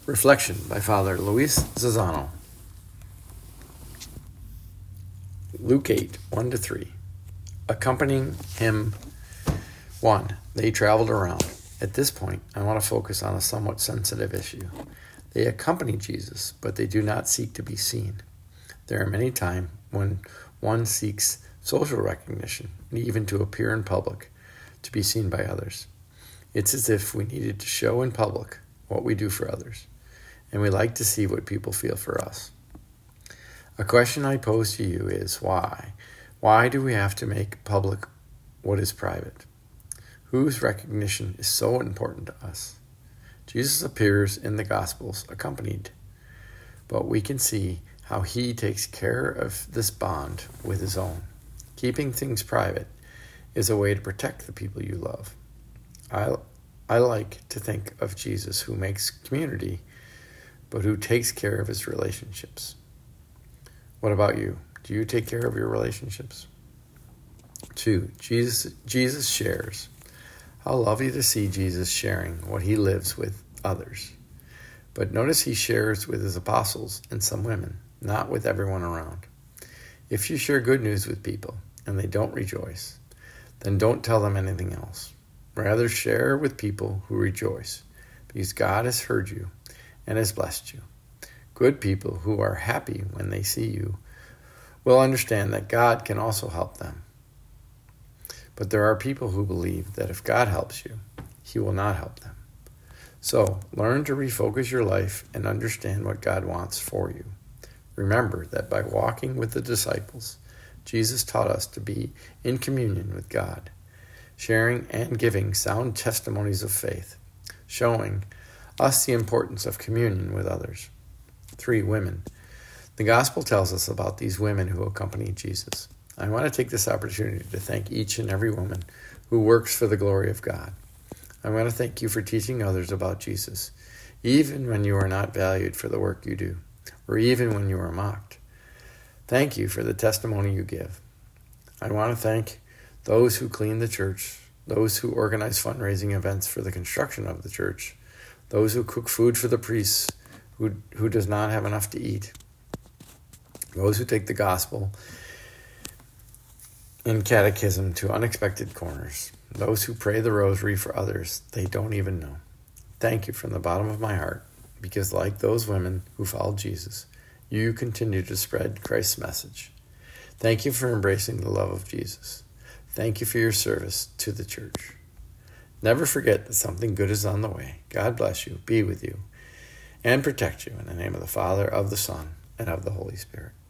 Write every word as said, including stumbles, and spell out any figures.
Reflection by Father Luis Zazano. Luke eight, one to three. Accompanying him, one. They traveled around. At this point, I want to focus on a somewhat sensitive issue. They accompany Jesus, but they do not seek to be seen. There are many times when one seeks social recognition, even to appear in public, to be seen by others. It's as if we needed to show in public what we do for others, and we like to see what people feel for us. A question I pose to you is why? Why do we have to make public what is private? Whose recognition is so important to us? Jesus appears in the Gospels accompanied, but we can see how he takes care of this bond with his own. Keeping things private is a way to protect the people you love. I, I like to think of Jesus who makes community, but who takes care of his relationships. What about you? Do you take care of your relationships? Two, Jesus, Jesus shares. How lovely to see Jesus sharing what he lives with others. But notice he shares with his apostles and some women, not with everyone around. If you share good news with people and they don't rejoice, then don't tell them anything else. Rather, share with people who rejoice, because God has heard you and has blessed you. Good people who are happy when they see you will understand that God can also help them. But there are people who believe that if God helps you, he will not help them. So, learn to refocus your life and understand what God wants for you. Remember that by walking with the disciples, Jesus taught us to be in communion with God, sharing and giving sound testimonies of faith, showing us the importance of communion with others. Three, women. The gospel tells us about these women who accompany Jesus. I want to take this opportunity to thank each and every woman who works for the glory of God. I want to thank you for teaching others about Jesus, even when you are not valued for the work you do, or even when you are mocked. Thank you for the testimony you give. I want to thank those who clean the church, those who organize fundraising events for the construction of the church, those who cook food for the priests who, who does not have enough to eat, those who take the gospel in catechism to unexpected corners, those who pray the rosary for others they don't even know. Thank you from the bottom of my heart, because like those women who followed Jesus, you continue to spread Christ's message. Thank you for embracing the love of Jesus. Thank you for your service to the church. Never forget that something good is on the way. God bless you, be with you, and protect you in the name of the Father, of the Son, and of the Holy Spirit.